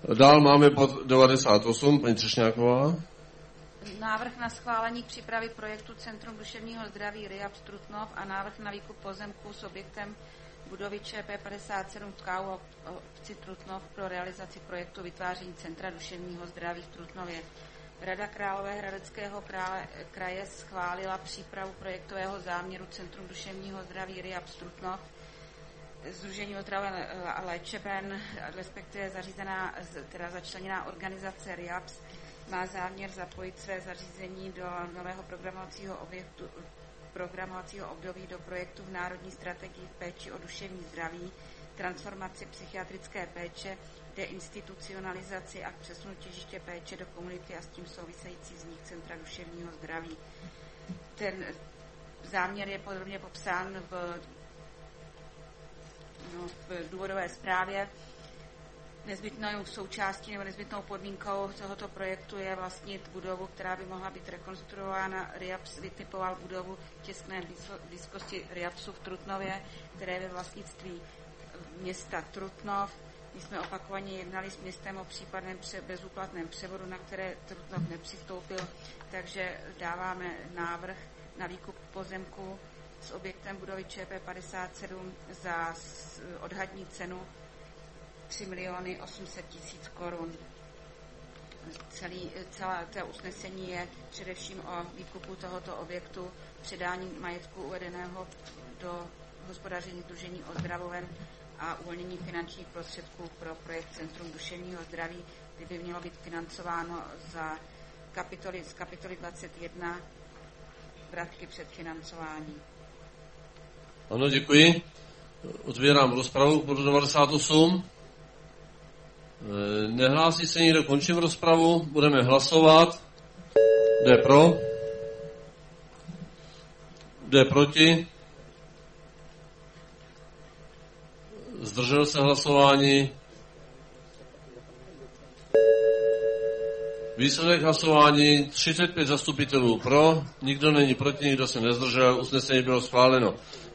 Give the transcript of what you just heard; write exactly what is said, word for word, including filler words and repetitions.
Dál máme bod devadesát osm, paní Třešňáková. Návrh na schválení přípravy projektu Centrum duševního zdraví RIAP Trutnov a návrh na výkup pozemků s objektem budovy ČP padesát sedm v K U obci Trutnov pro realizaci projektu vytváření Centra duševního zdraví v Trutnově. Rada Královéhradeckého kraje schválila přípravu projektového záměru Centrum duševního zdraví RIAP Trutnov, Sdružení otraven a léčeben, respektive zařízená, teda začleněná organizace RIAPS, má záměr zapojit své zařízení do nového programovacího objektu, programovacího období do projektu v Národní strategii péči o duševní zdraví, transformaci psychiatrické péče, deinstitucionalizaci a přesunu těžiště péče do komunity a s tím související vznik Centra duševního zdraví. Ten záměr je podrobně popsán v, no, v důvodové zprávě. Nezbytnou součástí nebo nezbytnou podmínkou tohoto projektu je vlastnit budovu, která by mohla být rekonstruována. RIAPS vytipoval budovu těsné blízkosti RIAPSu v Trutnově, které je ve vlastnictví města Trutnov. My jsme opakovaně jednali s městem o případném bezúplatném převodu, na které Trutnov nepřistoupil, takže dáváme návrh na výkup pozemku s objektem budovy ČP padesát sedm za odhadní cenu tři miliony osm set tisíc korun. Celý, celé to usnesení je především o výkupu tohoto objektu, předání majetku uvedeného do hospodaření Sdružení Ozdravovem a uvolnění finančních prostředků pro projekt Centrum duševního zdraví, kdy by mělo být financováno za kapitoly, z kapitoly dvacet jedna vratky předfinancování. Ano, děkuji. Otvírám rozpravu k bodu devadesát osm. Nehlásí se nikdo, končím rozpravu. Budeme hlasovat. Kdo je pro? Kdo je proti? Zdržel se hlasování. Výsledek hlasování třicet pět zastupitelů pro, nikdo není proti, nikdo se nezdržel, usnesení bylo schváleno.